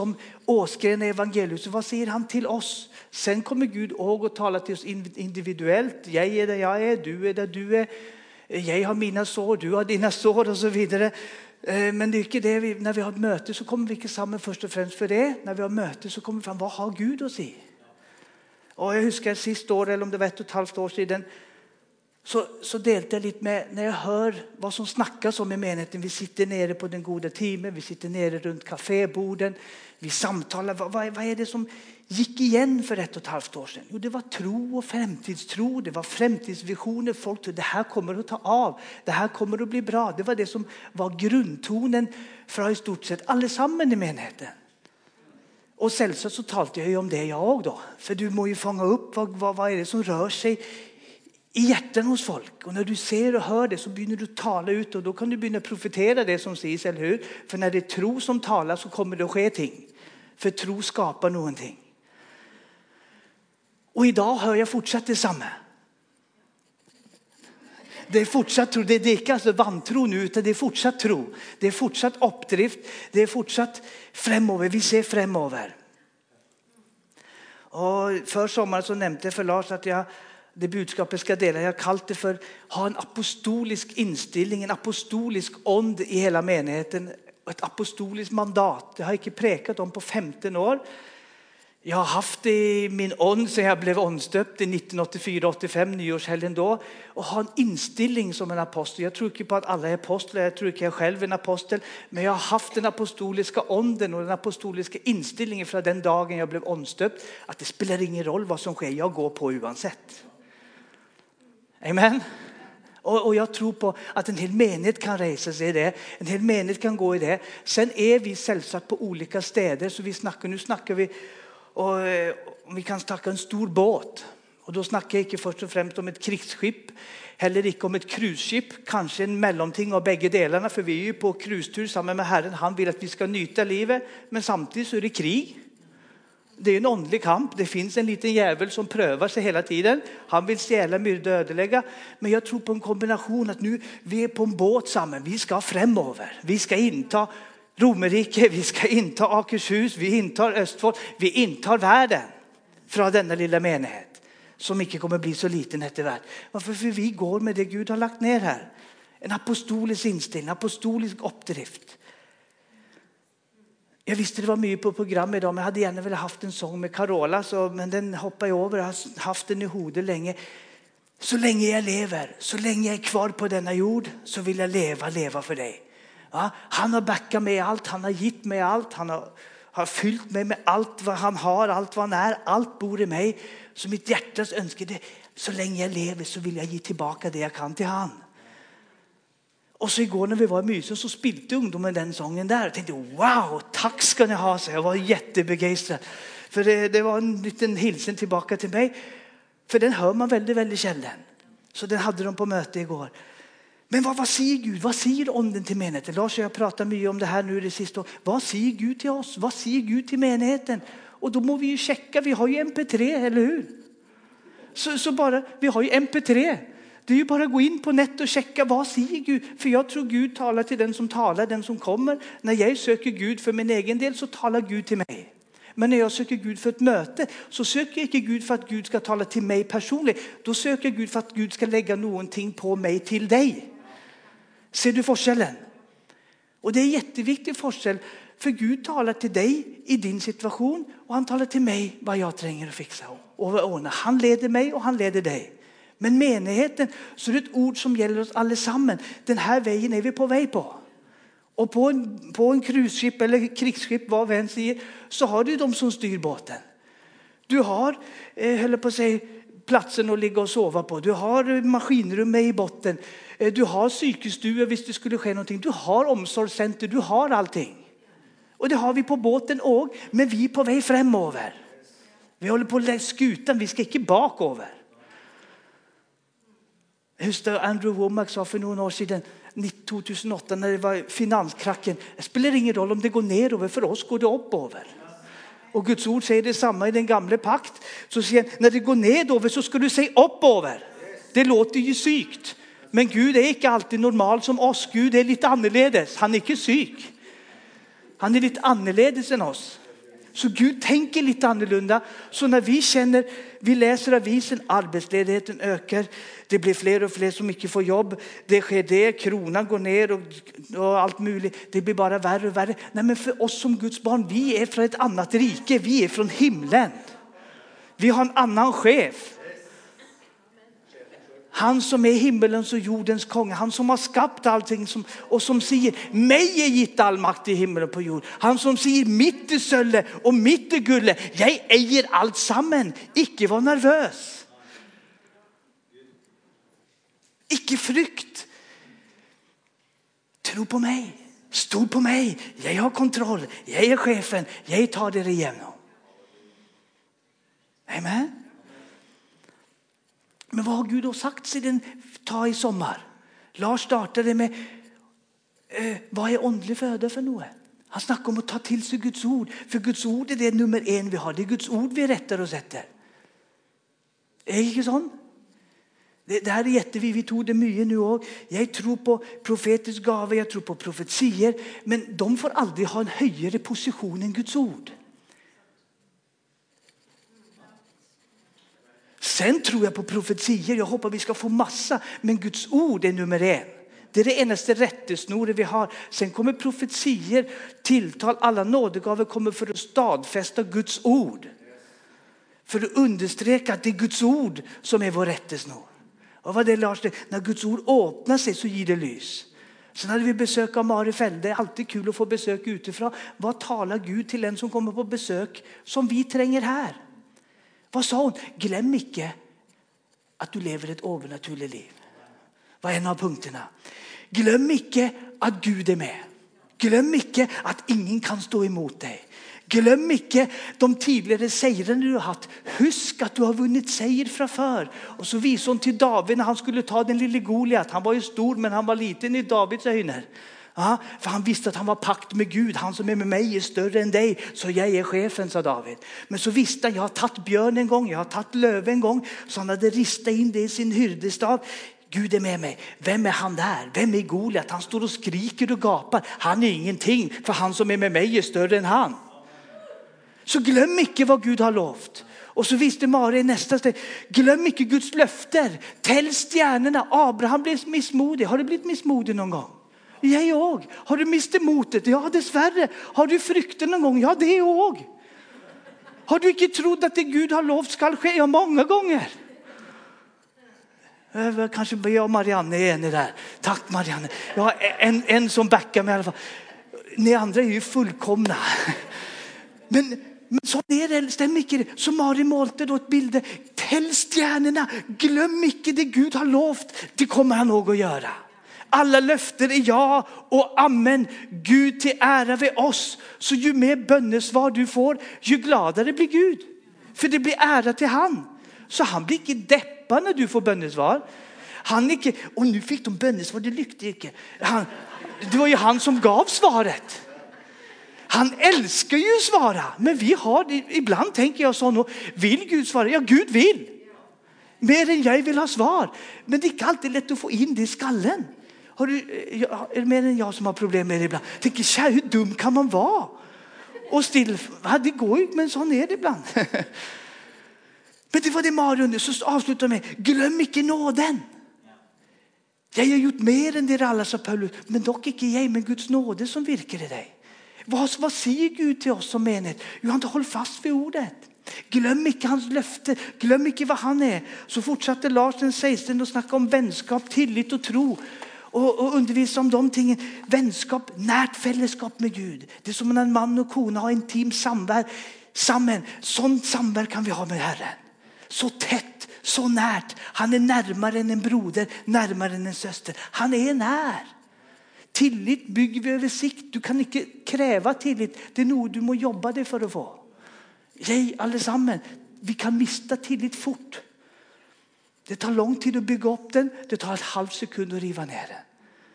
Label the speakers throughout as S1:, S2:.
S1: som Åsgren i evangeliet, så vad säger han till oss? Sen kommer Gud och talar till oss individuellt. Jag är där jag är, du är där du är. Jag har mina sår, du har dina sår och så vidare. Men det är inte det, när vi har ett möte så kommer vi inte samman först och främst för det. När vi har möte så kommer vi fram, vad har Gud att säga? Och jag huskar sist år, eller om det var 1,5 år sedan, så delte jag lite med när jag hör vad som snackas om i menigheten. Vi sitter nere på den goda timmen, vi sitter nere runt kaféborden, vi samtalar. Vad är det som gick igen för 1,5 år sedan? Jo, det var tro och framtidstro, det var framtidsvisioner. Folk trodde det här kommer att ta av, det här kommer att bli bra. Det var det som var grundtonen för i stort sett allesammen i menigheten. Och självklart så talade jag ju om det jag då. För du må ju fånga upp vad är det som rör sig i hjärtan hos folk. Och när du ser och hör det så börjar du tala ut. Och då kan du börja profetera det som sägs, eller hur? För när det är tro som talar så kommer det att ske ting. För tro skapar någonting. Och idag hör jag fortsatt detsamma. Det är fortsatt tro. Det är inte alltså vantro nu, utan det är fortsatt tro. Det är fortsatt uppdrift. Det är fortsatt framåt. Vi ser framåt. Och för sommaren så nämnde jag för Lars att det budskapet ska dela. Jag kallar det för ha en apostolisk inställning, en apostolisk ond i hela menigheten. Ett apostoliskt mandat. Det har jag inte prekat om på 15 år. Jag har haft det i min ånd sedan jag blev åndstöpt i 1984-85, nyårshelgen då. Och ha en inställning som en apostel. Jag tror inte på att alla är apostlar. Jag tror inte jag själv är en apostel. Men jag har haft den apostoliska ånden och den apostoliska inställningen från den dagen jag blev åndstöpt. Att det spelar ingen roll vad som sker. Jag går på oavsett. Amen. Och jag tror på att en hel menighet kan resa sig i det. En hel menighet kan gå i det. Sen är vi självsatt på olika städer. Så nu snackar vi. Och vi kan snacka en stor båt. Och då snackar jag inte först och främst om ett krigsskip. Heller inte om ett cruiseskip. Kanske en mellanting av bägge delarna. För vi är ju på cruistur samman med Herren. Han vill att vi ska nyta livet. Men samtidigt så är det krig. Det är en åndlig kamp. Det finns en liten jävel som prövar sig hela tiden. Han vill stjäla, myrda, ödelägga. Men jag tror på en kombination att nu vi är på en båt samman. Vi ska framåt. Vi ska inta Romerike, vi ska inta Akershus, vi intar Östfold, vi intar världen från denna lilla menighet som inte kommer bli så liten efter värld. Varför? För vi går med det Gud har lagt ner här. En apostolisk inställning, en apostolisk uppdrift. Jag visste det var mycket på program idag, men jag hade gärna velat haft en sång med Carola, men den hoppar jag över. Jag har haft den i hodet länge. Så länge jag lever, så länge jag är kvar på denna jord, så vill jag leva för dig. Ja, han har backat mig allt, han har gitt mig allt, han har fyllt mig med allt vad han har, allt vad han är, allt bor i mig. Så mitt hjärtas önskar det, så länge jag lever så vill jag ge tillbaka det jag kan till han. Och så igår när vi var i Mysen så spilte ungdomen den sången där. Jag tänkte, wow, tack ska ni ha, så jag var jättebegeistrad. För det var en liten hilsen tillbaka till mig. För den hör man väldigt, väldigt sällan. Så den hade de på möte igår. Men vad säger Gud? Vad säger onden till menigheten? Lars och jag pratar mycket om det här nu det sista. Vad säger Gud till oss? Vad säger Gud till menigheten? Och då må vi ju checka. Vi har ju MP3, eller hur? Så bara, vi har ju MP3. Det är ju bara att gå in på nät och checka. Vad säger Gud? För jag tror Gud talar till den som talar, den som kommer. När jag söker Gud för min egen del så talar Gud till mig. Men när jag söker Gud för ett möte så söker jag inte Gud för att Gud ska tala till mig personligen. Då söker jag Gud för att Gud ska lägga någonting på mig till dig. Ser du forskellen? Och det är jätteviktig forskel. För Gud talar till dig i din situation. Och han talar till mig vad jag tränger att fixa. Och ordna. Han leder mig och han leder dig. Men menigheten, så är det ett ord som gäller oss allesammen. Den här vägen är vi på väg på. Och på en cruiseskip eller krigsskip, vad vi än säger, så har du de som styr båten. Du har, höll på att säga, platsen att ligga och sova på. Du har maskinrum i botten. Du har psykestue hvis det skulle ske någonting. Du har omsorgscenter. Du har allting. Och det har vi på båten också. Men vi är på väg framåt. Vi håller på att lägga skutan. Vi ska inte bakover. Just det, Andrew Womack sa för några år sedan, 2008 när det var finanskracken. Det spelar ingen roll om det går nerover, för oss går det uppover. Och Guds ord säger detsamma i den gamla pakt. Så säger han, när det går nedover så ska du säga uppover. Det låter ju sykt. Men Gud är inte alltid normal som oss. Gud är lite annorledes. Han är inte syk. Han är lite annorledes än oss. Så Gud tänker lite annorlunda. Så när vi läser avisen, arbetsledigheten ökar. Det blir fler och fler som inte får jobb. Det sker det, kronan går ner och allt möjligt. Det blir bara värre och värre. Nej, men för oss som Guds barn, vi är från ett annat rike. Vi är från himlen. Vi har en annan chef. Han som är himmelens och jordens kung. Han som har skapat allting och som säger, mig är gitt all makt i himmelen och på jord. Han som säger, mitt är sölle och mitt är gulle. Jag äger allt samman. Icke var nervös. Icke frykt. Tro på mig. Stol på mig. Jag har kontroll. Jag är chefen. Jag tar det igenom. Amen. Men vad har Gud då sagt sedan ta i sommar? Lars startade med vad är åndlig föda för något? Han snackar om att ta till sig Guds ord. För Guds ord är det nummer 1 vi har. Det är Guds ord vi rättar oss efter. Är det inte sånt? Det här är jätteviktigt. Vi tog det mycket nu också. Jag tror på profetisk gave. Jag tror på profetier. Men de får aldrig ha en högre position än Guds ord. Sen tror jag på profetier. Jag hoppas vi ska få massa. Men Guds ord är nummer 1. Det är det enaste rättesnoret vi har. Sen kommer profetier, tilltal, alla nådegaver kommer för att stadfästa Guds ord. För att understryka att det är Guds ord som är vår rättesnor. Och vad det Lars, när Guds ord öppnar sig så ger det lys. Sen hade vi besök av Marifeld. Det är alltid kul att få besök utifrån. Vad talar Gud till en som kommer på besök som vi tränger här? Vad sa hon? Glöm inte att du lever ett övernaturligt liv. Vad är en av punkterna? Glöm inte att Gud är med. Glöm inte att ingen kan stå emot dig. Glöm inte de tidigare segrarna du har haft. Husk att du har vunnit seger från förr. Och så visade hon till David när han skulle ta den lille Goliat. Han var ju stor men han var liten i Davids ögon. Ja, för han visste att han var pakt med Gud. Han som är med mig är större än dig. Så jag är chefen, sa David. Men så visste han, jag har tagit björn en gång. Jag har tagit löv en gång. Så han hade ristat in det i sin hyrdestav. Gud är med mig. Vem är han där? Vem är Goliat? Han står och skriker och gapar. Han är ingenting. För han som är med mig är större än han. Så glöm inte vad Gud har lovt. Och så visste Maria i nästa steg. Glöm inte Guds löfter. Täll stjärnorna. Abraham blev missmodig. Har du blivit missmodig någon gång? Jag. Har du mist motet? Ja, dessvärre. Har du frykten någon gång? Ja, det jag. Har du inte trott att det Gud har lovt ska ske? Ja, många gånger. Kanske jag och Marianne är en där. Tack Marianne. Jag har en som backar mig i alla fall. Ni andra är ju fullkomna. Men så är det, stämmer inte det. Så Marie målte då ett bild. Täll stjärnorna. Glöm inte det Gud har lovt. Det kommer han nog att göra. Alla löfter är ja och amen. Gud till ära vid oss. Så ju mer bönesvar du får, ju gladare blir Gud. För det blir ära till han. Så han blir inte deppad när du får bönesvar. Han inte, och nu fick de bönesvar, det lyckte inte. Det var ju han som gav svaret. Han älskar ju svara. Men vi har, ibland tänker jag så, vill Gud svara? Ja, Gud vill. Mer än jag vill ha svar. Men det är inte alltid lätt att få in det i skallen. Är det mer än jag som har problem med det ibland? Tänker, tja, hur dum kan man vara? Och still, det går ju, men sån är det ibland. Men det var det Maria så avslutar med. Glöm inte nåden. Jag har gjort mer än det alla, sa Paulus. Men dock inte jag, men Guds nåde som virkar i dig. Vad säger Gud till oss som menighet? Jo, han håller fast vid ordet. Glöm inte hans löfte. Glöm inte vad han är. Så fortsatte Lars den 16 och snacka om vänskap, tillit och tro. Och undervisa om de tingen. Vänskap, närt fällskap med Gud. Det är som när en man och kona har intim samman. Sån samverkan vi har med Herren. Så tätt, så närt. Han är närmare än en broder, närmare än en syster. Han är när. Tillit bygger vi över sikt. Du kan inte kräva tillit. Det är nog du må jobba det för att få. Allesammans. Vi kan mista tillit fort. Det tar lång tid att bygga upp den. Det tar ett halv sekund att riva ner den.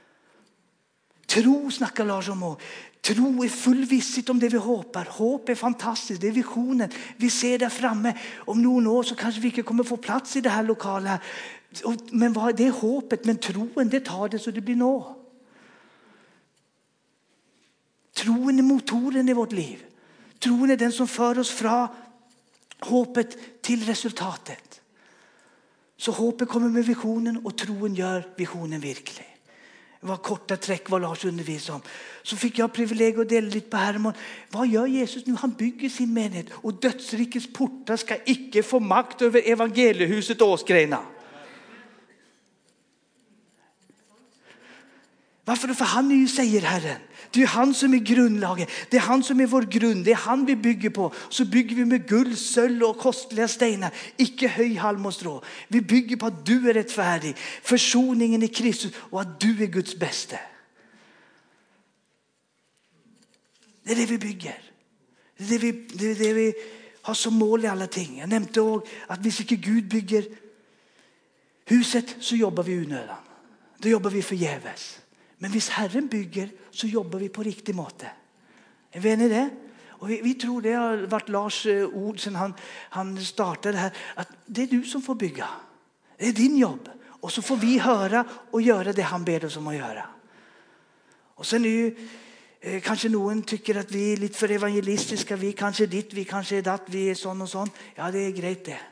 S1: Tro snackar Lars om. Tro är full visshet om det vi hoppar. Hopp är fantastiskt. Det är visionen. Vi ser där framme. Om någon år så kanske vi inte kommer få plats i det här lokala. Men vad det är hoppet. Men troen, det tar det så det blir nå. Troen är motoren i vårt liv. Troen er den som fører oss fra håpet til resultatet. Så håpet kommer med visionen, og troen gjør visionen virkelig. Det var korta trekk hva Lars underviser om. Så fikk jeg privilegiet å dele litt på Hermon. Hva gjør Jesus nå? Han bygger sin menighet, og dødsrikets porter skal ikke få makt over evangeliehuset Åskreina. Varför? For han är ju, säger Herren. Det är han som är grundlaget. Det är han som är vår grund. Det är han vi bygger på. Så bygger vi med guld, sølv och kostliga stenar. Ikke høy, halm og strå. Vi bygger på at du är rättfärdig. Försoningen i Kristus och att du är Guds bäste. Det är det vi bygger. Det är det vi har som mål i alla ting. Jag nämnde också att hvis ikke Gud bygger huset så jobbar vi unødan. Då jobbar vi förgäves. Men hvis Herren bygger, så jobber vi på riktig måte. Er vi enige i det? Og vi tror det har vært Lars ord siden han startet det her. At det er du som får bygge. Det er din jobb. Og så får vi høre og gjøre det han ber oss om å gjøre. Og så nu, kanskje noen tykker at vi er litt for evangelistiske. Vi kanskje ditt, vi kanskje datt, vi er sånn og sånn. Ja, det er greit det.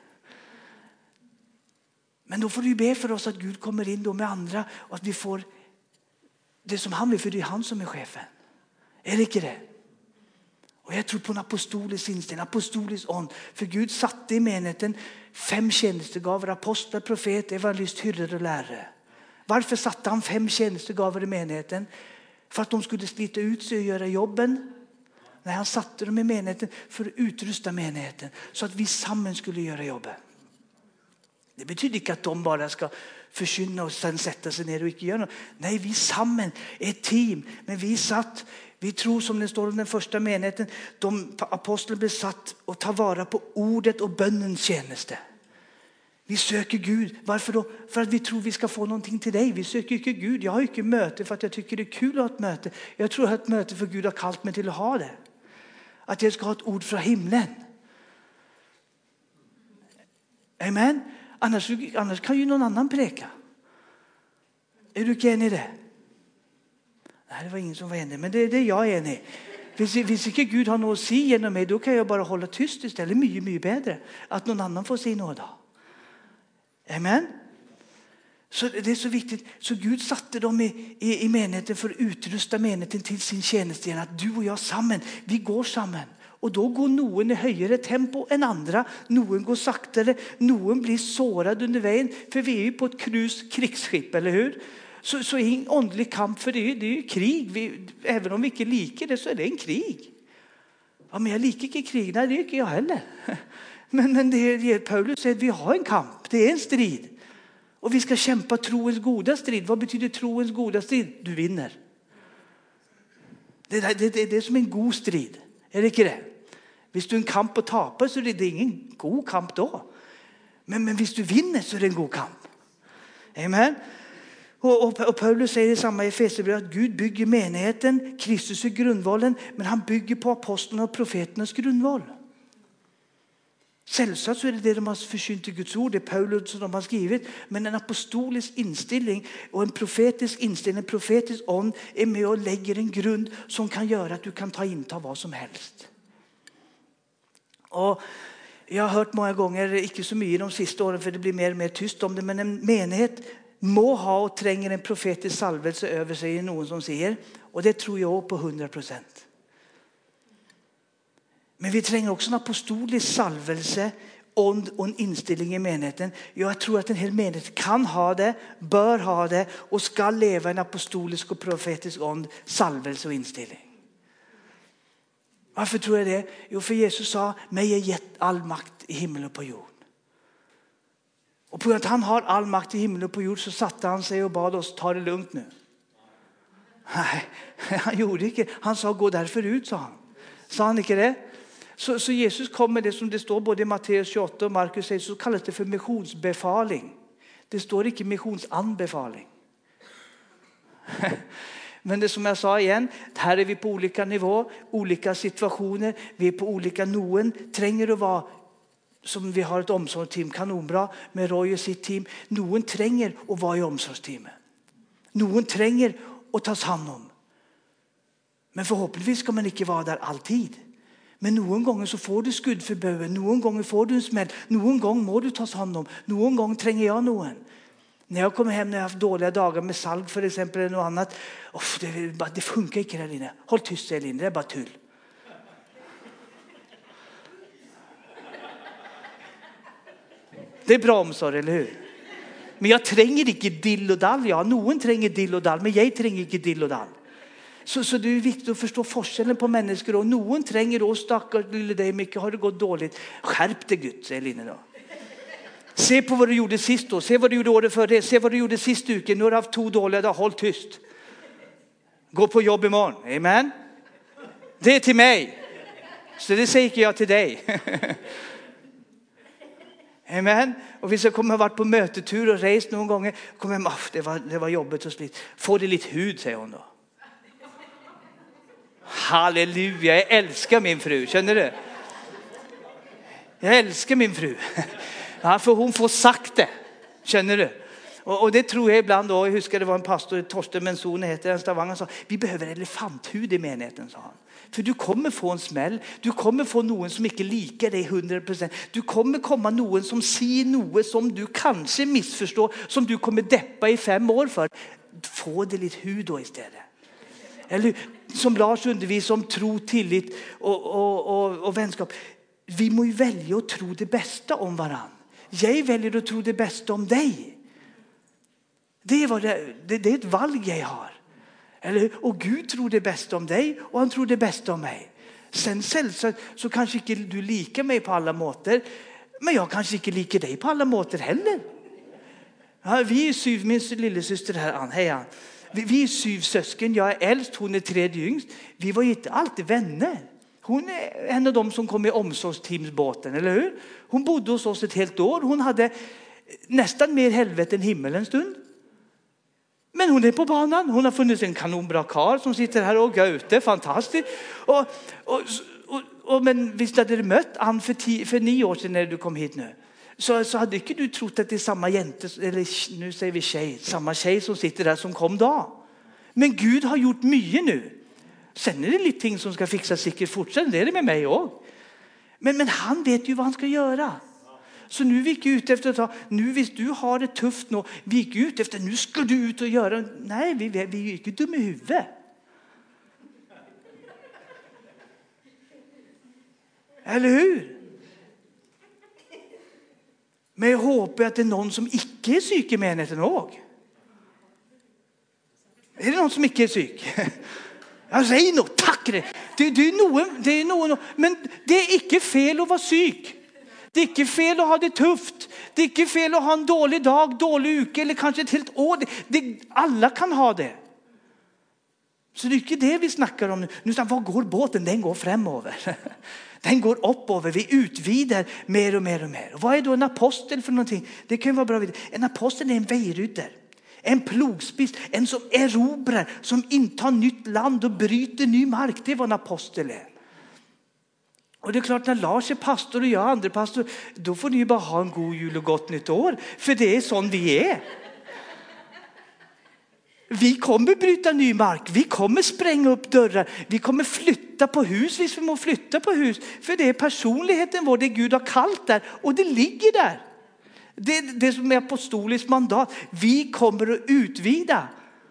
S1: Men då får vi be for oss at Gud kommer inn med andre, og at vi får det som han vill, för det är han som är chefen. Är det inte det? Och jag tror på en apostolisk inställning, apostolisk ånd. För Gud satte i menigheten 5 tjänstegaver: apostlar, profet, evangelist, hyrder och lärare. Varför satte han 5 tjänstegaver i menigheten? För att de skulle slita ut sig och göra jobben? Nej, han satte dem i menigheten för att utrusta menigheten. Så att vi sammen skulle göra jobben. Det betyder ikke at de bare skal forkynne og sen sette seg ned og ikke gjøre noe. Nei, vi sammen er et team. Men vi tror som det står om den første menigheten, apostlene ble satt og ta vare på ordet og bønnens tjeneste. Vi søker Gud. Varför då? För att vi tror vi ska få någonting till dig. Vi söker inte Gud. Jag har inte möte för att jag tycker det är kul att ha ett möte. Jag tror jag har ett möte för Gud har kallat mig till att ha det. Att jag ska ha ett ord från himlen. Amen. Annars kan ju någon annan preka. Är du inte enig i det? Nej, det var ingen som var enig. Men det är jag enig i. Hvis ikke Gud har noe å si gjennom meg, då kan jag bara hålla tyst istället. Mye bedre. Att någon annan får si noe då. Amen. Så det är så viktigt. Så Gud satte dem i menigheten för att utrusta menigheten till sin tjänst igen. Att du och jag sammen, vi går sammen. Och då går noen i högre tempo än andra. Noen går saktare. Noen blir sårad under vägen. För vi är ju på ett krigsskip, eller hur? Så ingen åndelig kamp, för det är ju krig. Även om vi inte liker det så är det en krig. Ja, men jag liker inte krig. Nej, det är inte jag heller. Men det Paulus säger att vi har en kamp. Det är en strid. Och vi ska kämpa troens goda strid. Vad betyder troens goda strid? Du vinner. Det är som en god strid. Är det inte det? Hvis du en kamp och taper så är det ingen god kamp då. Men hvis du vinner så är det en god kamp. Amen. Och Paulus säger i samma Efesierbrev att Gud bygger menigheten. Kristus är grundvallen. Men han bygger på apostlarna och profeternas grundval. Selvsagt så är det de har förkynt i Guds ord. Det är Paulus som de har skrivit. Men en apostolisk inställning och en profetisk inställning, en profetisk ånd är med och lägger en grund som kan göra att du kan inta vad som helst. Och jag har hört många gånger, inte så mycket de sista åren för det blir mer och mer tyst om det, men en menighet må ha och tränger en profetisk salvelse över sig, någon som säger. Och det tror jag på 100%. Men vi tränger också en apostolisk salvelse och en inställning i menigheten. Jag tror att en hel menighet kan ha det, bör ha det och ska leva en apostolisk och profetisk ånd, salvelse och inställning. Varför tror jag det? Jo, för Jesus sa, mig är gett all makt i himmel och på jord. Och på grund av att han har all makt i himmel och på jord så satte han sig och bad oss, ta det lugnt nu. Nej, han gjorde inte. Han sa, gå därför ut, sa han. Sa han inte det? Så Jesus kom med det som det står både i Matteus 28 och Markus 6, så kallas det för missionsbefaling. Det står inte missionsanbefaling. Men det som jag sa igen, här är vi på olika nivå, olika situationer, vi är på olika noen, tränger att vara som vi har ett omsorgsteam kanonbra med Roy och sitt team. Noen tränger att vara i omsorgsteamet. Noen tränger att tas hand om. Men förhoppningsvis ska man inte vara där alltid. Men noen ganger så får du skudd for bøven, noen ganger får du en smell, noen ganger må du tas hånd om, noen ganger trenger jeg noen. När jag kommer hem när jag har haft dåliga dagar med salg för exempel eller något annat. Det funkar inte där inne. Håll tyst Elin, det är bara tull. Det är bra omsorg, eller hur? Men jag tränger inte dill och dall. Ja, någon tränger dill och dall, men jag tränger inte dill och dall. Så det är viktigt att förstå forskellen på människor. Och någon tränger då, stackars lille dig mycket, har det gått dåligt. Skärp dig Gud, säger Linne då. Se på vad du gjorde sist då. Se vad du gjorde året för det. Se vad du gjorde sist uke. Nu har du haft 2 dåliga dagar. Håll tyst. Gå på jobb imorgon. Amen. Det är till mig. Så det säger jag till dig. Amen. Och vi ska komma varit på mötetur och rest någon gånger. Kommer hem, det var jobbigt och slit. Få det lite hud, säger hon då. Halleluja, jag älskar min fru. Känner du? Jag älskar min fru. Ja, för hon får sagt det. Känner du? Och det tror jag ibland då. Jag huskar det var en pastor, Torsten Mensone heter en Stavanger, sa vi behöver elefanthud i menigheten, sa han. För du kommer få en smäll. Du kommer få någon som inte likar dig 100%. Du kommer komma någon som säger något som du kanske missförstår. Som du kommer deppa i 5 år för. Få det lite hud då istället. Eller som Lars undervisar om tro, tillit och vänskap. Vi må ju välja att tro det bästa om varann. Jag väljer att tro det bästa om dig. Det är ett val jag har. Eller, och Gud tror det bästa om dig och han tror det bästa om mig. Sen så kanske inte du likar mig på alla måter. Men jag kanske inte likar dig på alla måter heller. Ja, vi är 7, min lillasyster här, Ann. Hej Ann. Vi är 7 sösken. Jag är äldst, hon är 3:e yngst. Vi var inte alltid vänner. Hon är en av dem som kom i omsorgsteamsbåten, eller hur? Hon bodde hos oss ett helt år. Hon hade nästan mer helvete än himmel en stund. Men hon är på banan. Hon har funnits en kanonbra karl som sitter här och går ute. Fantastiskt. Men visst hade du mött Ann för 9 år sedan när du kom hit nu. Så hade inte du trott att det är samma jente, eller nu säger vi tjej, samma tjej som sitter där som kom då. Men Gud har gjort mycket nu. Sen är det lite ting som ska fixas säkert fortsätta. Det är det med mig också. Men han vet ju vad han ska göra. Så nu gick ut efter att nu visst du har det tufft nu. Vi gick ut efter nu ska du ut och göra. Nej, vi gick ju dum i huvudet. Eller hur? Men jag hoppas att det är någon som inte är syk i menigheten också. Är det någon som inte är syk? Jag säger nog, tack det. Det är någon, men det är inte fel att vara syk. Det är inte fel att ha det tufft. Det är inte fel att ha en dålig dag, dålig uke eller kanske ett helt år. Alla kan ha det. Så det är inte det vi snackar om nu. Nu vad går båten? Den går framåt. Den går uppöver. Vi utvidar mer och mer och mer. Och vad är då en apostel för någonting? Det kan ju vara bra. En apostel är en vägrydder. En plogspis. En som erobrar. Som intar nytt land och bryter ny mark. Det är vad en apostel är. Och det är klart när Lars är pastor och jag är andra pastor. Då får ni ju bara ha en god jul och gott nytt år. För det är sån vi är. Vi kommer bryta ny mark. Vi kommer spränga upp dörrar. Vi kommer flytta på hus. Vi må flytta på hus. För det är personligheten vår. Det Gud har kallat där. Och det ligger där. Det som är apostoliskt mandat. Vi kommer att utvida.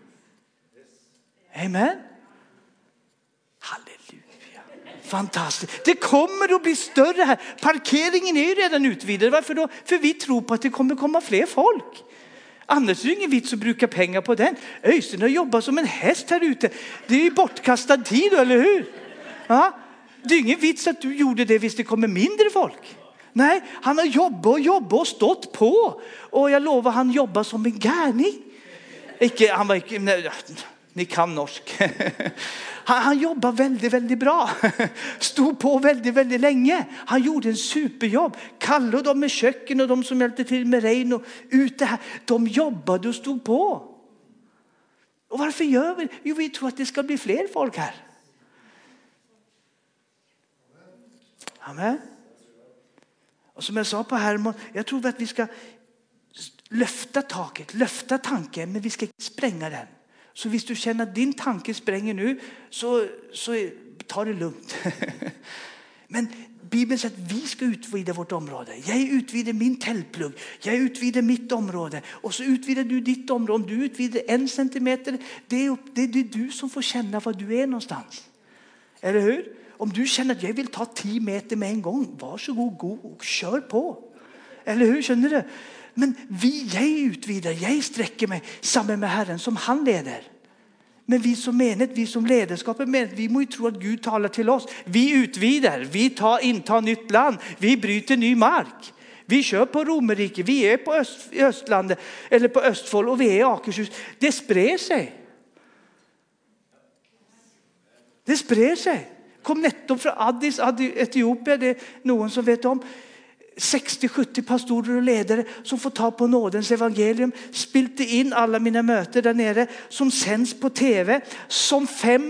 S1: Amen. Halleluja. Fantastiskt. Det kommer att bli större här. Parkeringen är ju redan utvidad. Varför då? För vi tror på att det kommer komma fler folk. Annars är det ingen vits att bruka pengar på den. Öystein har jobbat som en häst här ute. Det är ju bortkastad tid, eller hur? Ja? Det är ingen vits att du gjorde det hvis det kommer mindre folk. Nej, han har jobbat och stått på. Och jag lovar, han jobbar som en gärning. Ni kan norsk. Han jobbar väldigt, väldigt bra. Stod på väldigt, väldigt länge. Han gjorde en superjobb. Kalle och de med köken och de som hjälpte till med regn och ute här. De jobbade och stod på. Och varför gör vi det? Jo, vi tror att det ska bli fler folk här. Amen. Och som jag sa på Hermon, jag tror att vi ska lyfta taket, lyfta tanken, men vi ska inte spränga den. Så hvis du känner att din tanke spränger nu, så ta det lugnt. Men Bibeln säger att vi ska utvidga vårt område. Jag utvidar min tältplugg. Jag utvidar mitt område. Och så utvidar du ditt område. Om du utvidar 1 centimeter, det är du som får känna var du är någonstans. Eller hur? Om du känner att jag vill ta 10 meter med en gång, varsågod, gå och kör på. Eller hur, känner du? Men jag utvidar, jag sträcker mig samman med Herren som han leder. Men vi som menighet, vi som ledarskapet menighet, vi må ju tro att Gud talar till oss. Vi utvidar, vi intar nytt land, vi bryter ny mark. Vi kör på Romerike, vi är på Östlandet eller på Östfold och vi är i Akershus. Det sprer sig. Det sprer sig. Kom nettopp från Addis, Etiopien, det är någon som vet om. 60-70 pastorer och ledare som får ta på nådens evangelium, spilte in alla mina möten där nere som sänds på tv, som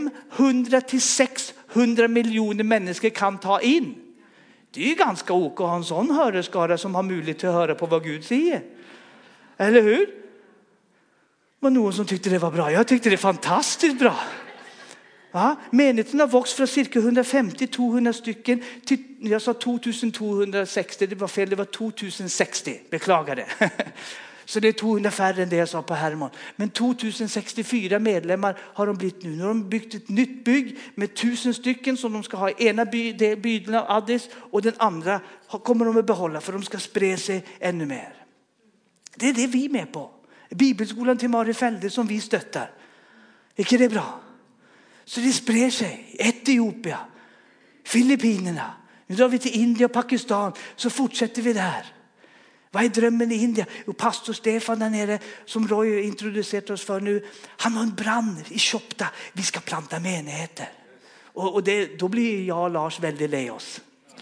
S1: 500-600 miljoner människor kan ta in. Det är ju ganska ok att ha en sån höreskara som har möjlighet att höra på vad Gud säger. Eller hur? Det var någon som tyckte det var bra. Jag tyckte det är fantastiskt bra. Ja, menigheten har vuxit från cirka 150-200 stycken till, jag sa 2260, det var fel, det var 2060, beklagar det. Så det är 200 färre än det jag sa på Hermon. Men 2064 medlemmar har de blivit nu. Nu har de byggt ett nytt bygg med 1000 stycken som de ska ha i ena byn av Addis, och den andra kommer de att behålla för de ska sprida sig ännu mer. Det är det vi är med på. Bibelskolan till Marifelde som vi stöttar. Är det bra? Så det sprer sig. Etiopien, Filippinerna. Nu drar vi till Indien och Pakistan. Så fortsätter vi där. Vad är drömmen i Indien? Och pastor Stefan där nere, som Roy introducerat oss för nu. Han har en brand i Chopta. Vi ska planta menigheter. Och då blir jag och Lars väldigt lei oss.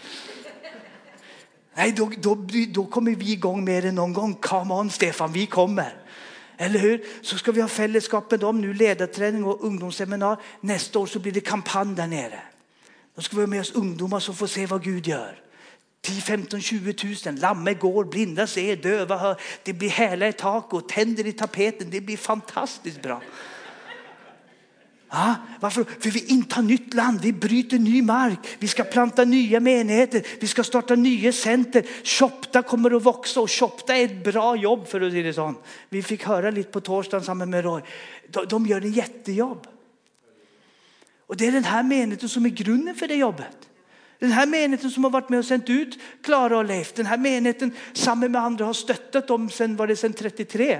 S1: Nej, då kommer vi igång mer än någon gång. Come on Stefan, vi kommer. Eller hur? Så ska vi ha fällskap med dem nu, ledarträning och ungdomsseminar. Nästa år så blir det kampanj där nere. Då ska vi ha med oss ungdomar som får se vad Gud gör. 10, 15, 20 000. Lamme går, blinda ser, döva hör. Det blir häla i tak och tänder i tapeten. Det blir fantastiskt bra. Ja, varför? För vi intar nytt land, vi bryter ny mark, vi ska planta nya menigheter, vi ska starta nya center. Chopta kommer att växa och Chopta är ett bra jobb för att säga det sånt. Vi fick höra lite på torsdagen samman med Roy. De gör en jättejobb. Och det är den här menigheten som är grunden för det jobbet. Den här menigheten som har varit med och sänt ut Klara och Leif. Den här menigheten samman med andra har stöttat dem sen 33.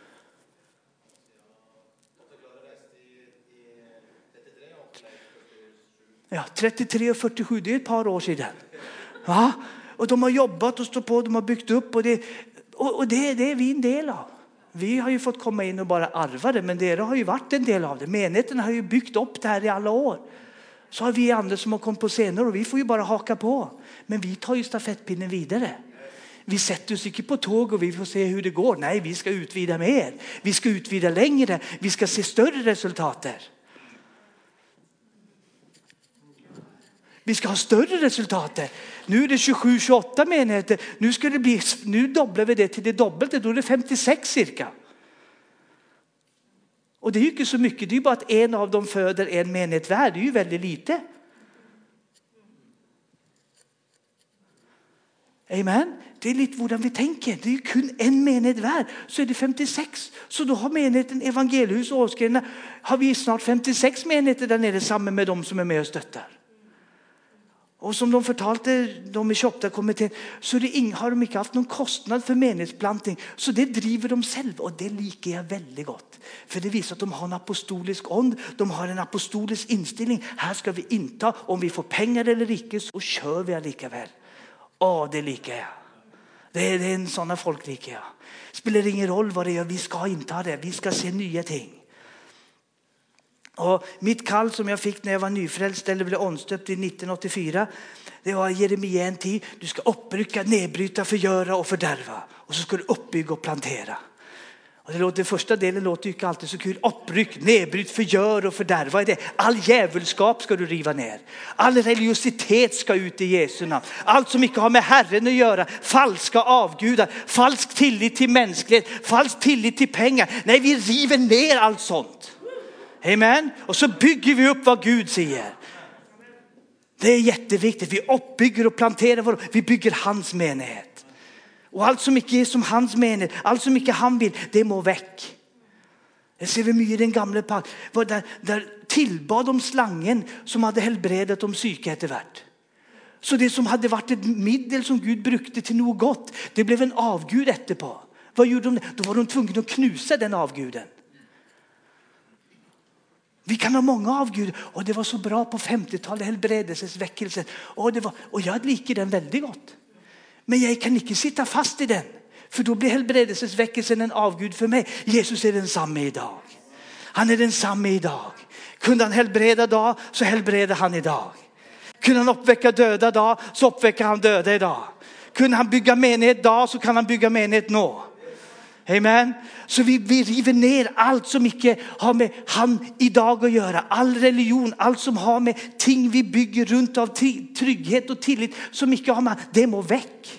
S1: Ja, 33 och 47, det är ett par år sedan. Ja, och de har jobbat och stått på, de har byggt upp och det är vi en del av. Vi har ju fått komma in och bara arva det, men det har ju varit en del av det. Menigheten har ju byggt upp det här i alla år. Så har vi andra som har kommit på senare och vi får ju bara haka på. Men vi tar ju stafettpinnen vidare. Vi sätter oss inte på tåg och vi får se hur det går. Nej, vi ska utvida mer. Vi ska utvida längre. Vi ska se större resultater. Vi ska ha större resultater. Nu är det 27-28 menigheter. Nu dobblar vi det till det dobbelte. Då är det 56 cirka. Och det är ju inte så mycket. Det är ju bara att en av dem föder en menighet värd. Det är ju väldigt lite. Amen. Det är lite hvordan vi tänker. Det är ju kun en menighet värd. Så är det 56. Så då har menigheten Evangeliehus och Åsgrena. Har vi snart 56 menigheter där nere samman med dem som är med och stöttar. Och som de förtalte de i Chopta-kommittén så har de inte haft någon kostnad för menighetsplantning. Så det driver de själv och det liker jag väldigt gott. För det visar att de har en apostolisk ond. De har en apostolisk inställning. Här ska vi inte, om vi får pengar eller inte så kör vi likaväl. Det liker jag. Det är en sån folk liker jag. Spelar ingen roll vad det gör, vi ska inte ha det. Vi ska se nya ting. Och mitt kall som jag fick när jag var nyfrälst eller blev omstöpt i 1984, det var Jeremia en tid. Du ska upprycka, nedbryta, förgöra och fördärva. Och så ska du uppbygga och plantera. Och den första delen låter ju inte alltid så kul. Uppryck, nedbryt, förgör och fördärva. Vad är det? All djävulskap ska du riva ner. All religiositet ska ut i Jesu namn. Allt som inte har med Herren att göra. Falska avgudar. Falsk tillit till mänsklighet. Falsk tillit till pengar. Nej, vi river ner allt sånt. Amen. Och så bygger vi upp vad Gud säger. Det är jätteviktigt. Vi uppbygger och planterar. Vi bygger hans menighet. Och allt som inte är som hans menighet, allt som inte han vill, det må väck. Det ser vi mycket i den gamla pakt. Där tillbad de slangen som hade helbredat om psyke etter hvert. Så det som hade varit ett middel som Gud brukte till något gott, det blev en avgud etterpå. Vad gjorde de? Då var de tvungna att knusa den avguden. Vi kan ha många avgud, och det var så bra på 50-talet, helbredelsesväckelsen. Och jag liker den väldigt gott. Men jag kan inte sitta fast i den. För då blir helbredelsesväckelsen en avgud för mig. Jesus är densamme idag. Han är densamme idag. Kunde han helbreda dag, så helbreder han idag. Kunde han uppväcka döda dag, så uppväcker han döda idag. Kunde han bygga menighet dag, så kan han bygga menighet nå. Amen. Så vi river ner allt som inte har med han idag att göra. All religion, allt som har med ting vi bygger runt av trygghet och tillit som inte har med, det må väck.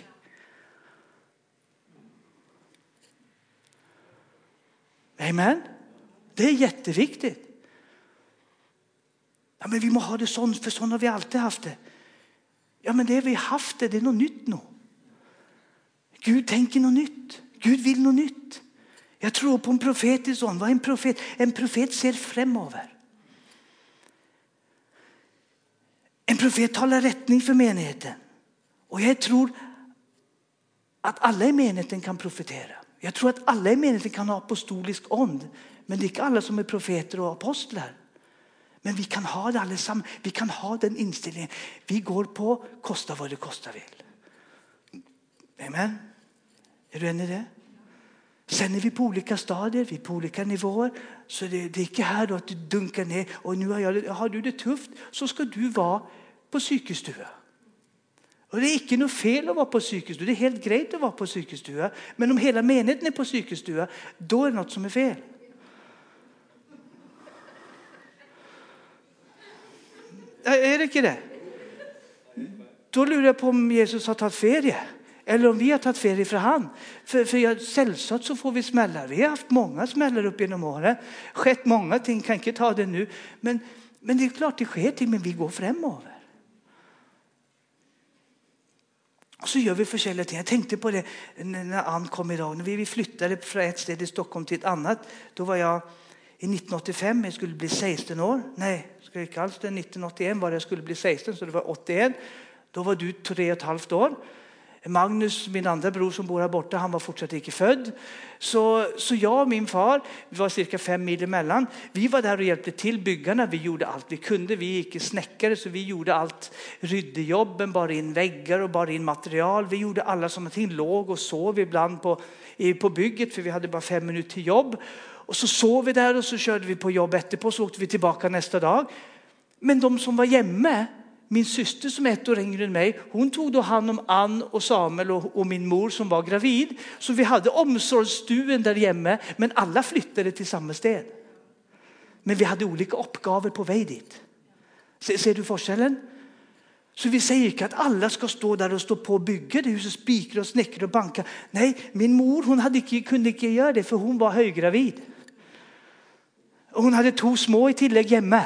S1: Amen. Det är jätteviktigt. Ja, men vi må ha det sånt, för sånt har vi alltid haft det. Ja, men det vi haft det är något nytt nu. Gud tänker något nytt. Gud vill något nytt. Jag tror på en profetisk sån. Vad är en profet? En profet ser fremover. En profet talar rättning för menigheten. Och jag tror att alla i menigheten kan profetera. Jag tror att alla i menigheten kan ha apostolisk ond. Men det är inte alla som är profeter och apostlar. Men vi kan ha det allesammans. Vi kan ha den inställningen. Vi går på kosta vad det kostar vill. Amen. Är du enig i det? Sen är vi på olika stadier, vi är på olika nivåer. Så det är inte här då att du dunkar ner. Och nu har du det tufft, så ska du vara på psykestua. Och det är inte något fel att vara på psykestua. Det är helt grejt att vara på psykestua. Men om hela menigheten är på psykestua, då är det något som är fel. Är det inte det? Då lurar jag på om Jesus har tagit ferie. Eller om vi har tagit ferie för han. För sällsamt så får vi smällar. Vi har haft många smällar upp genom åren. Skett många ting, kan inte ta det nu. Men det är klart det sker ting, men vi går framåt. Och så gör vi forskjelliga ting. Jag tänkte på det när Ann kom idag. När vi flyttade från ett sted i Stockholm till ett annat. Då var jag i 1985. Jag skulle bli 16 år. Nej, skulle inte alls det. 1981 var det jag skulle bli 16. Så det var 81. Då var du 3,5 år. Magnus, min andra bror som bor här borta, han var fortsatt inte född. Så jag och min far, vi var cirka 5 mil emellan. Vi var där och hjälpte till byggarna. Vi gjorde allt vi kunde. Vi gick snickare, så vi gjorde allt. Rydde jobben, bara in väggar och bara in material. Vi gjorde alla sådana ting. Låg och sov ibland på bygget, för vi hade bara 5 minuter till jobb. Och så sov vi där och så körde vi på jobb efterpå. Så åkte vi tillbaka nästa dag. Men de som var hemma, min syster som är 1 år yngre än mig, hon tog då hand om Ann och Samuel och min mor som var gravid. Så vi hade omsorgsstuen där hemma, men alla flyttade till samma sted. Men vi hade olika uppgaver på väg dit. Ser du forskellen? Så vi säger inte att alla ska stå där och stå på och bygga det huset, spikra och snickra och banka. Nej, min mor hon kunde inte göra det, för hon var höggravid. Och hon hade 2 små i tillägg hemma.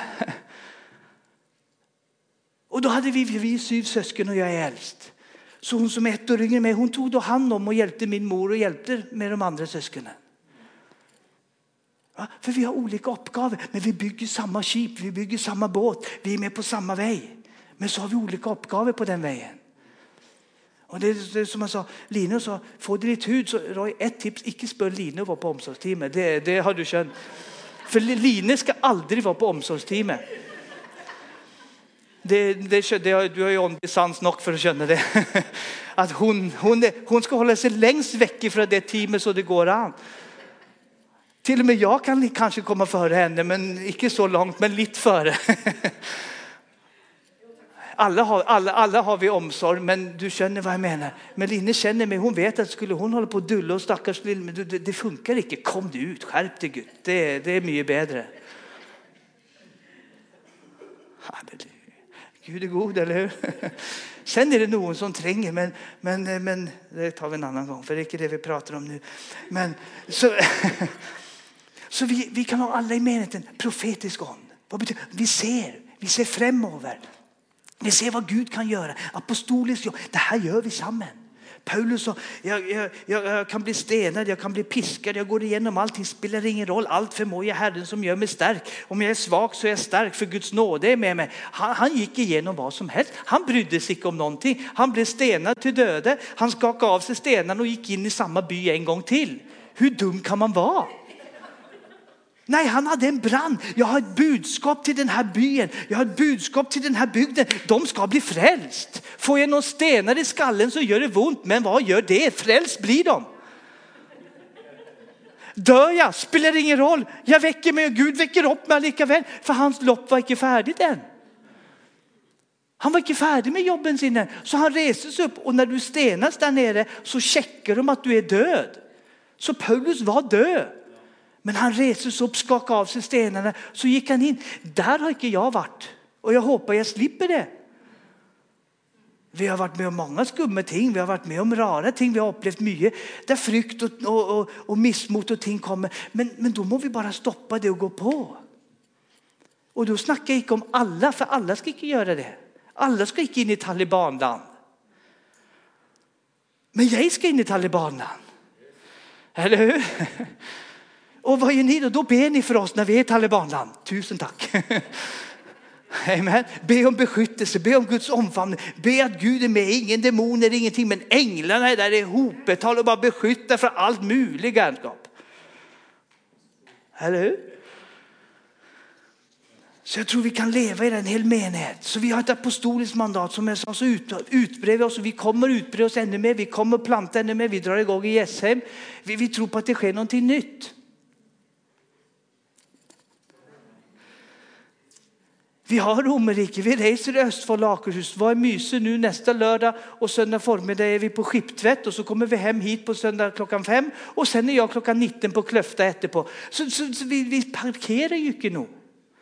S1: Och då hade vi 7 syskon och jag är äldst. Så hon som är 1 år yngre med, hon tog då hand om och hjälpte min mor och hjälpte med de andra syskonen. Ja, för vi har olika uppgaver, men vi bygger samma skip, vi bygger samma båt, vi är med på samma väg. Men så har vi olika uppgaver på den vägen. Och det är som jag sa, Line sa, få det ditt hud, så Roy, ett tips, inte spör Line att vara på omsorgsteamet. Det har du känt. För Line ska aldrig vara på omsorgsteamet. Du har ju ondisans nog för att känna det. Att hon ska hålla sig längst väck från det teamet så det går an. Till och med jag kan kanske komma före henne, men inte så långt, men lite före. Alla har vi omsorg, men du känner vad jag menar. Men Line känner mig, hon vet att skulle hon hålla på att dulla och stackars lill, men det funkar inte. Kom du ut, skärp dig Gud. Det är mycket bättre. Gud är god, eller hur? Sen är det någon som tränger, men det tar vi en annan gång, för det är inte det vi pratar om nu. Men så vi kan ha alla i menigheten profetisk ond. Vad betyder? Vi ser framåt. Vi ser vad Gud kan göra. Apostolisk jobb. Det här gör vi sammen. Paulus sa, jag kan bli stenad, jag kan bli piskad, jag går igenom allting, spelar ingen roll. Allt förmår jag Herren som gör mig stark. Om jag är svag så är jag stark för Guds nåde är med mig. Han gick igenom vad som helst. Han brydde sig inte om någonting. Han blev stenad till döde. Han skakade av sig stenarna och gick in i samma by en gång till. Hur dum kan man vara? Nej, han hade en brand. Jag har ett budskap till den här byen. Jag har ett budskap till den här bygden. De ska bli frälst. Får jag någon stenar i skallen så gör det ont. Men vad gör det? Frälst blir de. Dör jag? Spelar ingen roll. Jag väcker mig och Gud väcker upp mig lika väl. För hans lopp var inte färdigt än. Han var inte färdig med jobben sina. Så han reses upp. Och när du stenas där nere så checkar de att du är död. Så Paulus var död. Men han reses upp, skakade av sig stenarna. Så gick han in. Där har inte jag varit. Och jag hoppas jag slipper det. Vi har varit med om många skumma ting. Vi har varit med om rara ting. Vi har upplevt mycket. Där frykt och missmot och ting kommer. Men då må vi bara stoppa det och gå på. Och då snackar jag inte om alla. För alla ska inte göra det. Alla ska inte in i talibanland. Men jag ska in i talibanland. Eller hur? Och vad gör ni då? Då ber ni för oss när vi är i talibanland. Tusen tack. Amen. Be om beskyttelse, be om Guds omfamning. Be att Gud är med, ingen demoner, ingenting. Men änglarna är där i hopetal och bara beskyttar för allt möjligt gärnskap. Eller hur? Så jag tror vi kan leva i den hel menighet. Så vi har ett apostoliskt mandat som jag sa, så utbreder oss. Och vi kommer utbreda oss ännu mer. Vi kommer planta ännu mer. Vi drar igång i Gäshem. Vi tror på att det sker någonting nytt. Vi har Romerike, vi reser i Östfold Akershus. Vad är myser nu nästa lördag och söndag förmiddag är vi på Skiptvätt. Och så kommer vi hem hit på söndag klockan 5. Och sen är jag klockan 19 på Klöfta efterpå. Så vi parkerar ju inte nog.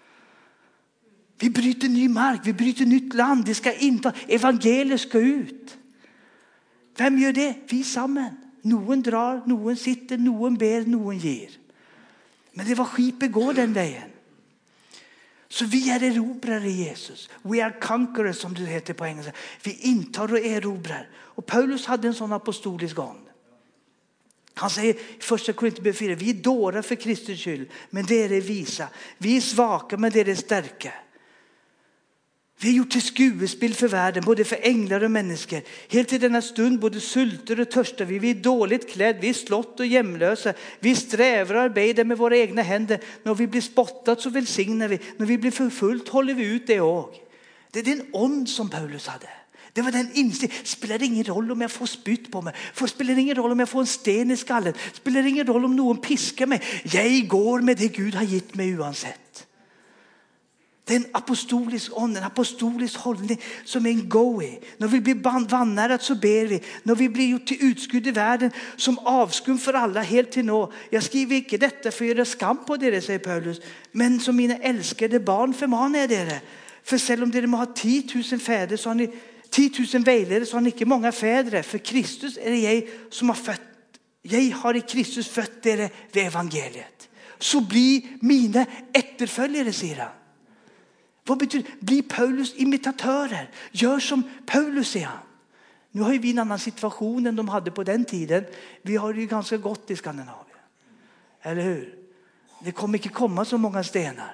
S1: Vi bryter ny mark, vi bryter nytt land. Det ska inte, evangeliet ska ut. Vem gör det? Vi sammen. Någon drar, någon sitter, någon ber, någon ger. Men det var skipet går den vägen. Så vi är erobrare i Jesus. We are conquerors som det heter på engelska. Vi intar och erobrar. Och Paulus hade en sån apostolisk ande. Han säger i första Korinthierbrevet 4. Vi är dårar för Kristi skull, men det är det visa. Vi är svaka, men det är det starka. Vi har gjort till skuespel för världen, både för änglar och människor. Helt i denna stund både sulter och törstar vi är dåligt klädd, vi är slott och jämlösa. Vi strävar och arbetar med våra egna händer. När vi blir spottat så välsignar vi. När vi blir förfullt håller vi ut det också. Det är den ond som Paulus hade. Det var den insikt. Spelar ingen roll om jag får spytt på mig. Spelar ingen roll om jag får en sten i skallen. Spelar ingen roll om någon piskar mig. Jag går med det Gud har gett mig oavsett. Det är en apostolisk ånd, en apostolisk hållning som är en go-i. När vi blir vanärat så ber vi. När vi blir gjort till utskudd i världen som avskum för alla helt till nå. Jag skriver inte detta för att göra skam på det, säger Paulus. Men som mina älskade barn förmanar jag det. För selv om dere må ha 10 000 fäder så har ni 10 000 vejledere så har ni inte många fäder. För Kristus är det jag som har fött. Jag har i Kristus fött dere vid evangeliet. Så blir mina efterföljare, säger han. Vad betyder det? Bli Paulus imitatörer. Gör som Paulus, säger han. Nu har ju vi en annan situation än de hade på den tiden. Vi har det ju ganska gott i Skandinavien. Eller hur? Det kommer inte komma så många stenar.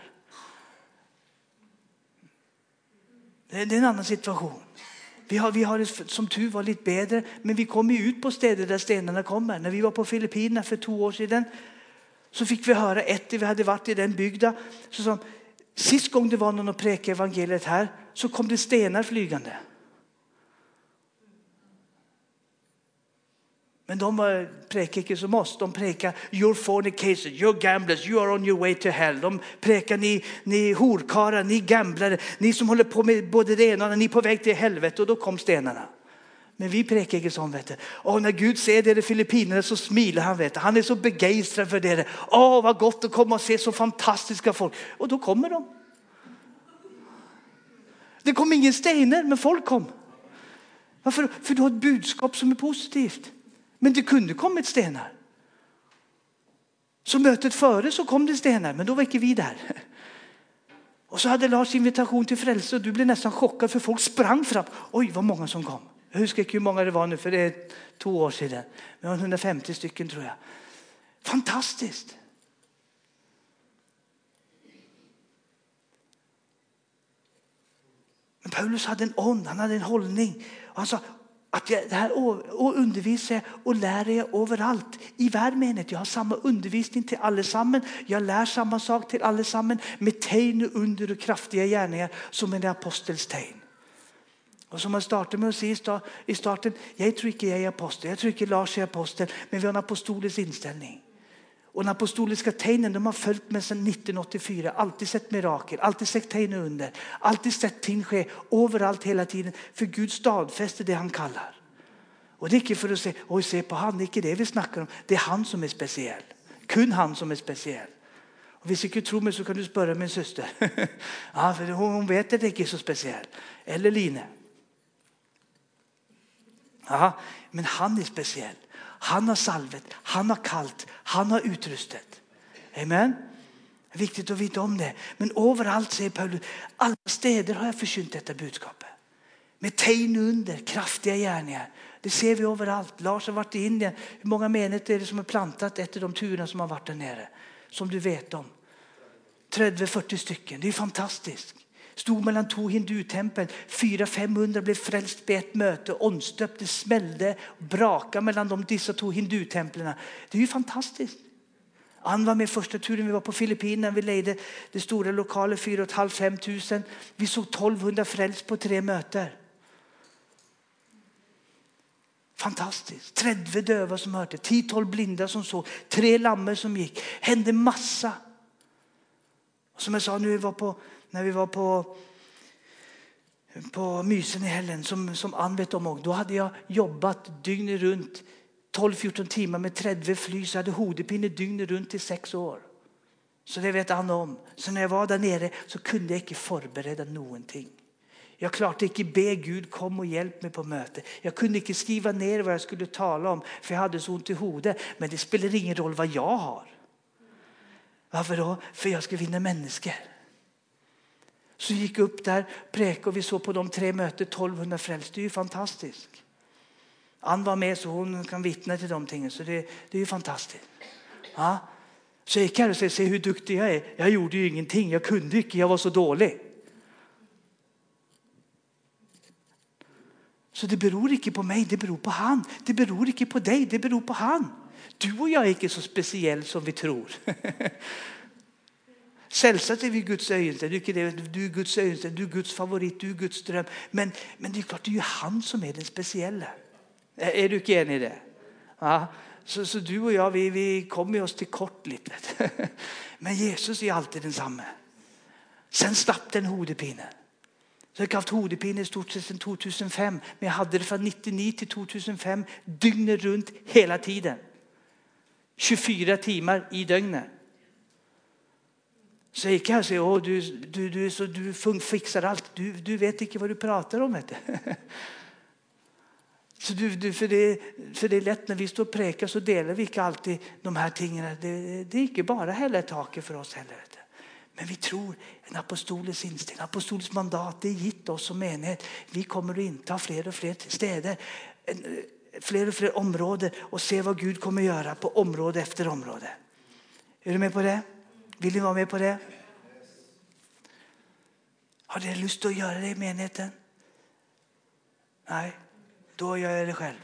S1: Det är en annan situation. Vi har det som tur var lite bättre. Men vi kommer ut på steder där stenarna kommer. När vi var på Filippinerna för 2 år sedan så fick vi höra vi hade varit i den bygda. Så som sist gång det var någon att präka evangeliet här så kom det stenar flygande. Men de präkar inte som oss. De präkar you're fornicators, you're gamblers, you are on your way to hell. De präkar ni horkarar, ni gamblare, ni som håller på med både det ena och ni är på väg till helvetet. Och då kom stenarna. Men vi präkar inte sånt, vet du. Och när Gud ser det i Filippinerna så smilar han, vet du. Han är så begeistrad för det. Vad gott att komma och se så fantastiska folk. Och då kommer de. Det kom ingen stenar, men folk kom. Varför? För du har ett budskap som är positivt. Men det kunde kommit stenar. Så mötet före så kom det stenar, men då var inte vi där. Och så hade Lars invitation till frälse och du blev nästan chockad för folk sprang fram. Oj, vad många som kom. Jag huskar inte hur många det var nu för det är 2 år sedan. Det var 150 stycken tror jag. Fantastiskt. Men Paulus hade en ond, han hade en hållning. Och han sa att det här och undervisar och lär er överallt i världen menet. Jag har samma undervisning till allesammen. Jag lär samma sak till allesammen med tegn under och kraftiga gärningar som en apostels tegn. Och som man startar med att säga i starten, jag tror inte jag är apostel, jag tror inte Lars är apostel, men vi har en apostolisk inställning. Och den apostoliska tegnen, de har följt med sedan 1984. Alltid sett mirakel, alltid sett tegn under. Alltid sett ting ske överallt hela tiden. För Gud stadfäster det han kallar. Och det är inte för att säga, oj se på han, det är inte det vi snackar om. Det är han som är speciell. Kun han som är speciell. Och hvis inte tror mig så kan du spöra min syster. Ja, för hon vet att det inte är så speciell. Eller Line. Ja, men han är speciell. Han har salvet, han har kallt, han har utrustat. Amen. Det är viktigt att veta om det. Men överallt säger Paulus, alla städer har jag förkynt detta budskapet. Med tegn under, kraftiga gärningar. Det ser vi överallt. Lars har varit i Indien. Hur många menigheter är det som har plantat efter de turerna som har varit där nere? Som du vet om. 30-40 stycken. Det är fantastiskt. Stod mellan 2 hindutempel. 400-500 blev frälst på ett möte. Omstöpt, det smällde. Braka mellan dessa 2 hindutemplerna. Det är ju fantastiskt. Han var med första turen. Vi var på Filippinerna. Vi ledde det stora lokalet 4,5-5 000. Vi såg 1200 frälst på 3 möten. Fantastiskt. 30 döva som hörde. 10-12 blinda som såg. 3 lammor som gick. Hände massa. Och som jag sa när vi var på Mysen i helgen som Ann vet om. Då hade jag jobbat dygnet runt 12-14 timmar med 30 fly. Så jag hade hodepine dygnet runt i 6 år. Så det vet Ann om. Så när jag var där nere så kunde jag inte förbereda någonting. Jag klarade inte be Gud kom och hjälp mig på möte. Jag kunde inte skriva ner vad jag skulle tala om. För jag hade så ont i hodet. Men det spelar ingen roll vad jag har. Varför då? För jag ska vinna människor. Så gick upp där, präk och vi såg på de 3 möten 1200 frälst. Det är ju fantastiskt. Ann var med så hon kan vittna till de tingen. Så det är ju fantastiskt. Ja. Så jag kan se hur duktig jag är. Jag gjorde ju ingenting. Jag kunde inte. Jag var så dålig. Så det beror inte på mig. Det beror på han. Det beror inte på dig. Det beror på han. Du och jag är inte så speciell som vi tror. Sällsamt är vi Guds ögon. Du är Guds ögon. Du är Guds favorit. Du är Guds dröm. Men det är klart det är ju han som är den speciella. Är du inte enig i det? Ja. Så du och jag vi kommer oss till kort lite. Men Jesus är alltid densamma. Sen slapp den hodepinen. Så jag har haft hodepine i stort sett sedan 2005. Men jag hade det från 99 till 2005. Dygnet runt hela tiden. 24 timmar i dygnet. Så jag kan säga, du fixar allt. Du vet inte vad du pratar om. Så för det är lätt när vi står och präkar så delar vi inte alltid de här tingen. Det är inte bara hela taket för oss heller. Men vi tror en apostolisk inställning, apostolisk mandat, det är gitt oss som menighet. Vi kommer att inta fler och fler städer, fler och fler områden och se vad Gud kommer att göra på område efter område. Är du med på det? Vill ni vara med på det? Har du lust att göra det i menigheten? Nej, då gör jag det själv.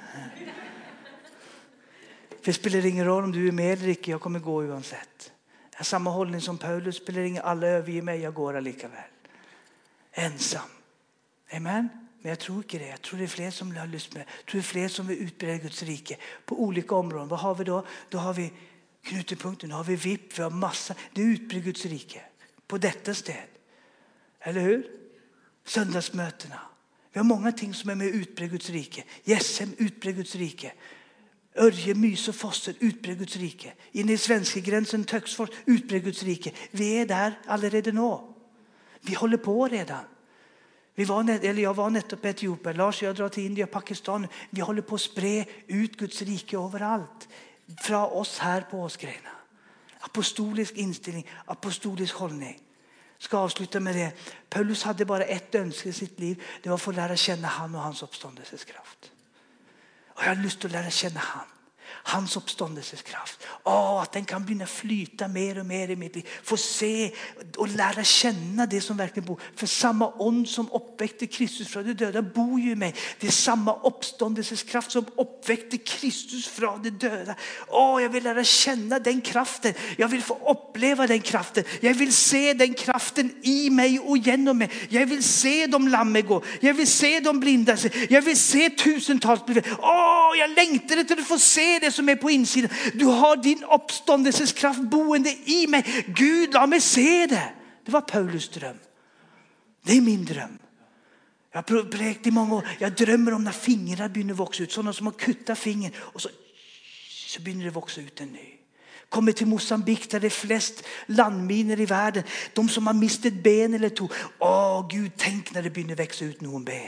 S1: För det spelar ingen roll om du är med eller inte, jag kommer gå oavsett. Jag har samma hållning som Paulus, spelar ingen alla överger mig, jag går likaväl. Ensam. Amen. Men jag tror inte det. Jag tror det är fler som har lust med det. Jag tror det är fler som vill utbreda Guds rike på olika områden. Vad har vi då? Då har vi knutepunkten, då har vi VIP, vi har massa. Det är utbreda Guds rike på detta sted. Eller hur? Söndagsmötena. Vi har många ting som är med utbreda Guds rike. Gässem, utbreda Guds rike. Örje, Mys och Foster, utbredd Guds rike. Inne i svenska gränsen, Töcksfors, utbredd Guds rike. Vi är där allerede nu. Vi håller på redan. Jag var nettopp i Etiopien. Lars och jag drar till Indien och Pakistan. Vi håller på att spre ut Guds rike överallt. Från oss här på Åsgrena. Apostolisk inställning, apostolisk hållning. Ska avsluta med det. Paulus hade bara ett önske i sitt liv. Det var att få lära känna han och hans uppståndelseskraft. Och jag har lust att lära känna han. Hans uppståndelseskraft. Att den kan börja flyta mer och mer i mitt liv. Få se och lära känna det som verkligen bor. För samma ond som uppväckte Kristus från de döda bor ju i mig. Det är samma uppståndelseskraft som uppväckte Kristus från de döda. Jag vill lära känna den kraften. Jag vill få uppleva den kraften. Jag vill se den kraften i mig och genom mig. Jag vill se de lamme gå. Jag vill se de blinda sig. Jag vill se tusentals bli. Jag längtar efter att få se det som är på insidan. Du har din uppståndelseskraft boende i mig. Gud, låt mig se det. Det var Paulus dröm. Det är min dröm. Jag har präkt i många år. Jag drömmer om när fingrar börjar växa ut. Sådana som har kuttat fingrar. Och så börjar det växa ut en ny. Kommer till Mosambik där det är flest landminer i världen. De som har mist ett ben eller två. Gud, tänk när det börjar växa ut någon ben.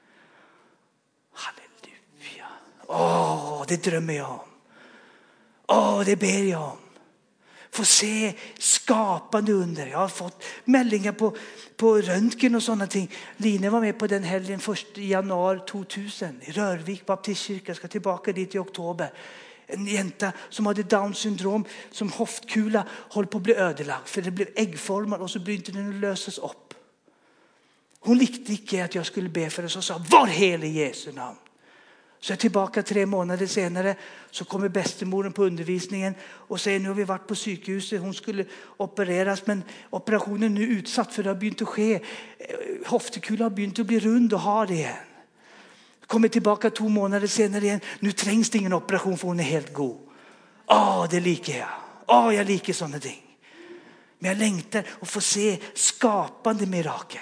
S1: Halleluja. Det drömmer jag om. Det ber jag om. Få se skapande under. Jag har fått meldingar på röntgen och sådana ting. Line var med på den helgen 1 januari 2000 i Rörvik baptistkyrka. Jag ska tillbaka dit i oktober. En jänta som hade Down syndrom som höftkula håller på att bli ödelagd. För det blev äggformad och så blir inte den lösas upp. Hon likte inte att jag skulle be för det. Så sa, var helig i Jesu namn. Så jag är tillbaka 3 månader senare. Så kommer bästemoren på undervisningen. Och säger, nu har vi varit på sjukhuset. Hon skulle opereras. Men operationen är nu utsatt för det har begynt att ske. Höftkula har begynt att bli rund och har det igen. Kommer tillbaka 2 månader senare igen. Nu trängs det ingen operation för hon är helt god. Det liker jag. Jag liker sådana ting. Men jag längtar att få se skapande mirakel.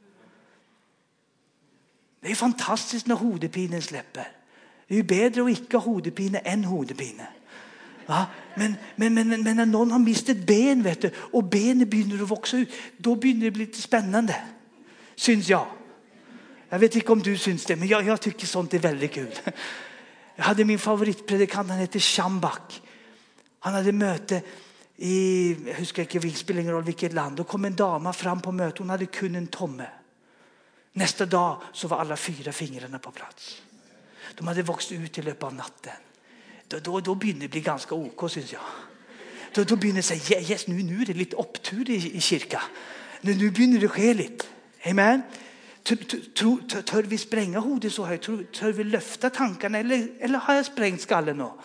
S1: Det är fantastiskt när hodepinen släpper. Det är ju bättre att inte ha hodepine än hodepine. Ja, men när någon har mist ett ben, vet du, och benet börjar att växa ut, då börjar det bli lite spännande. Syns jag. Jag vet inte om du syns det, men jag tycker sånt är väldigt kul. Jag hade min favoritpredikant, han heter Shambak. Han hade möte i, hur ska jag inte, spelar ingen roll vilket land. Då kom en dama fram på möte, hon hade kun en tomme. Nästa dag så var alla 4 fingrarna på plats. De hade vuxit ut i löpet av natten. Då börjar det bli ganska ok, syns jag. Då börjar det säga, yes, nu är det lite upptur i kyrka. Nu börjar det ske lite. Amen. Tör vi spränga hodet så här? Tör vi lyfta tankarna? Eller har jag sprängt skallen då?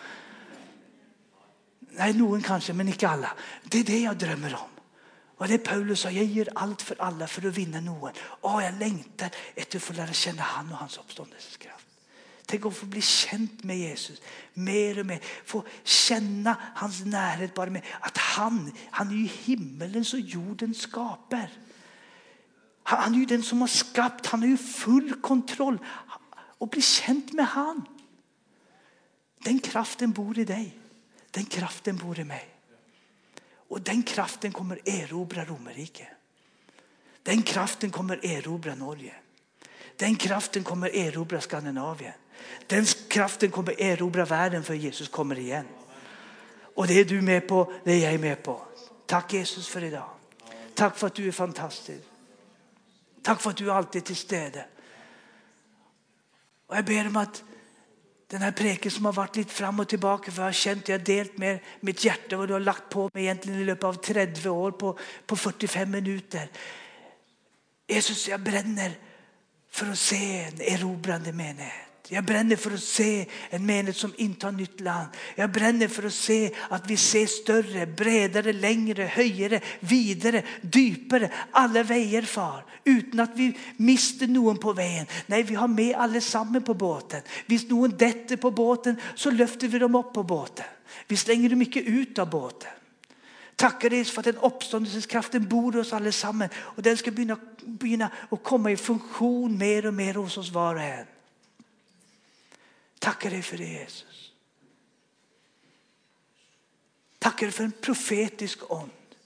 S1: Nej, någon kanske, men inte alla. Det är det jag drömmer om. Och det Paulus sa, jag gör allt för alla för att vinna någon. Jag längtar efter att få lära känna han och hans uppståndelseskraft. Tänk att få bli känt med Jesus mer och mer. Få känna hans närhet bara med att han är ju himmelens och jordens skaper. Han är ju den som har skapat, han har ju full kontroll. Och bli känt med han. Den kraften bor i dig. Den kraften bor i mig. Och den kraften kommer erobra Romerike. Den kraften kommer erobra Norge. Den kraften kommer erobra Skandinavien. Den kraften kommer erobra världen för Jesus kommer igen. Och det är du med på, det är jag med på. Tack Jesus för idag. Tack för att du är fantastisk. Tack för att du alltid är till stede. Och jag ber om att den här preken som har varit lite fram och tillbaka, för jag har känt att jag har delt med mitt hjärta vad du har lagt på mig egentligen i löpet av 30 år på 45 minuter. Jesus, jag bränner för att se en erobrande menighet. Jag bränner för att se en menighet som inte har nytt land. Jag bränner för att se att vi ser större, bredare, längre, höjere, vidare, djupare. Alla vägar far. Utan att vi mister någon på vägen. Nej, vi har med allesammans på båten. Hvis någon detter på båten så lyfter vi dem upp på båten. Vi slänger dem inte ut av båten. Tackar dig för att den uppståndelseskraften bor hos allesammans. Och den ska börja och komma i funktion mer och mer hos oss var och en. Tackar dig för det, Jesus. Tackar dig för en profetisk ond.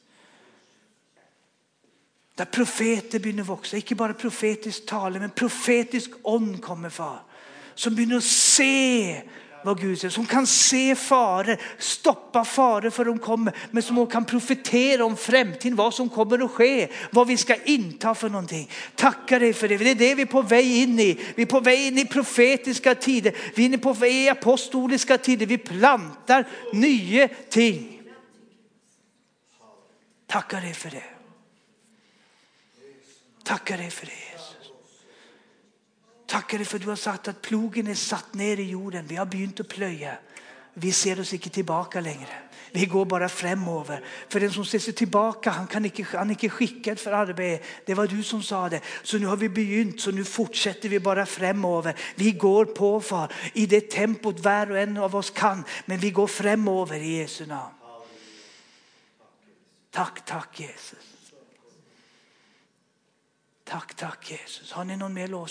S1: Där profeter börjar växa. Inte bara profetiskt tale, men profetisk ond kommer för. Som börjar se vad Gud säger. Som kan se faror, stoppa faror för de kommer. Men som kan profetera om framtiden, vad som kommer att ske. Vad vi ska inta för någonting. Tackar dig för det. Det är det vi är på väg in i. Vi är på väg in i profetiska tider. Vi är på väg i apostoliska tider. Vi plantar nya ting. Tackar dig för det. Tackar dig för det, Jesus. Tackar dig för att du har sagt att plogen är satt ner i jorden. Vi har begynt att plöja. Vi ser oss inte tillbaka längre. Vi går bara framåt. För den som ser sig tillbaka, han är inte skickad för arbete. Det var du som sa det. Så nu har vi begynt, så nu fortsätter vi bara framåt. Vi går på för i det tempot var och en av oss kan. Men vi går framåt i Jesu namn. Tack Jesus. Tack Jesus. Har ni någon mer lås?